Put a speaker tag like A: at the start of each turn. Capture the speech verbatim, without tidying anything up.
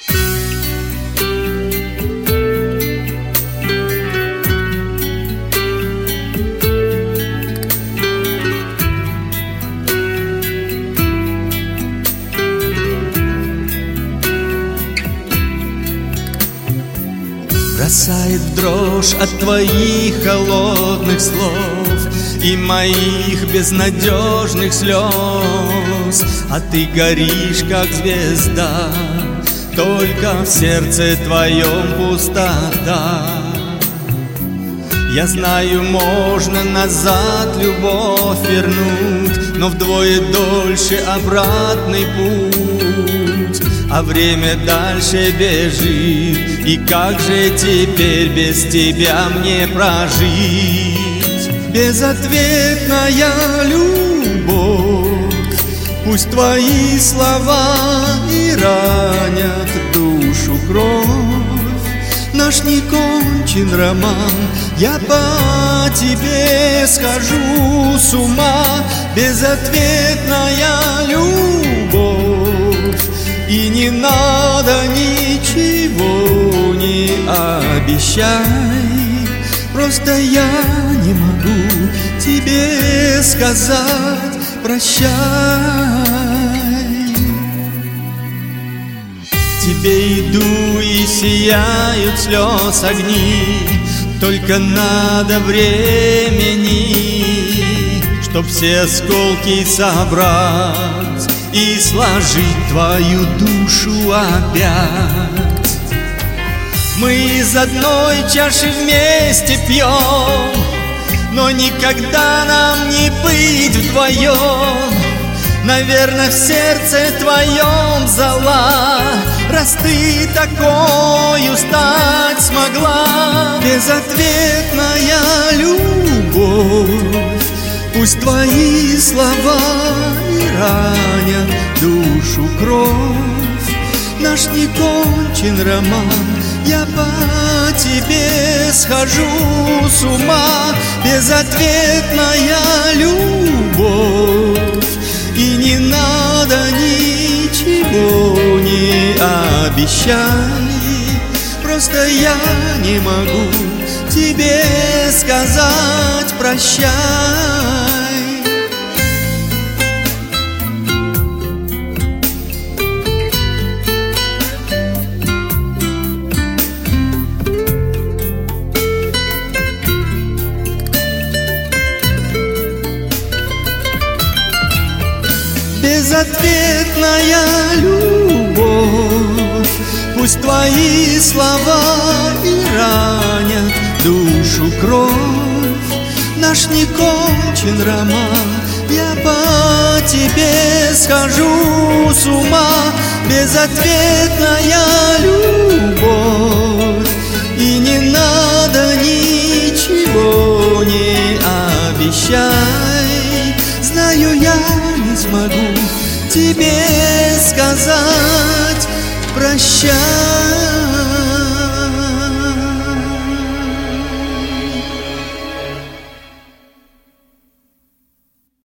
A: Бросает дрожь от твоих холодных слов и моих безнадежных слез, а ты горишь, как звезда, только в сердце твоем пустота. Я знаю, можно назад любовь вернуть, но вдвое дольше обратный путь, а время дальше бежит, и как же теперь без тебя мне прожить? Безответная любовь, пусть твои слова и ранят душу кровь. Наш не кончен роман, я по тебе схожу с ума. Безответная любовь, и не надо ничего, не обещай. Просто я не могу тебе сказать прощай. К тебе иду и сияют слез огни, только надо времени, чтоб все осколки собрать и сложить твою душу опять. Мы из одной чаши вместе пьем, но никогда нам не быть вдвоем. Наверное, в сердце твоем зала, раз ты такою стать смогла. Безответная любовь, пусть твои слова и ранят душу кровь. Наш не кончен роман, я по тебе схожу с ума. Безответная любовь, и не надо ничего, не обещай. Просто я не могу тебе сказать прощай. Безответная любовь, пусть твои слова и ранят душу кровь. Наш не кончен роман, я по тебе схожу с ума. Безответная любовь, и не надо ничего, не обещай. Знаю, я не смогу тебе сказать прощай.